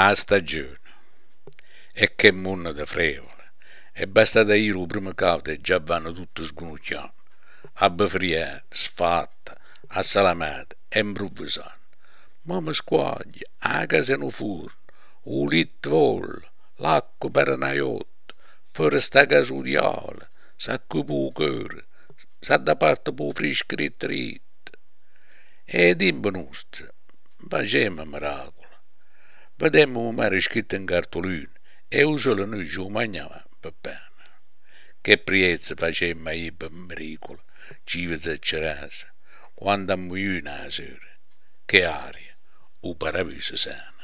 a stagione. E che mondo da frevole. E basta da io il primo caldo e già vanno tutti sgunucchiando. Abbafriate, sfatta, assalamate e improvvisando. Ma mi squaglia, a casa no forno, un litro vol, l'acqua per una iotta, fuori sta casuriala, sacco pu cuore, sa da parte pu fresco rit rit. E dimmi nostra, facemmo miracolo. Vedemmo un mare scritto in cartolina e un solo noi ci mangiava per bene. Che priezza facemmo io per miracolo, ci c'erase, quando ammuina la sera, che aria, o paradiso sana.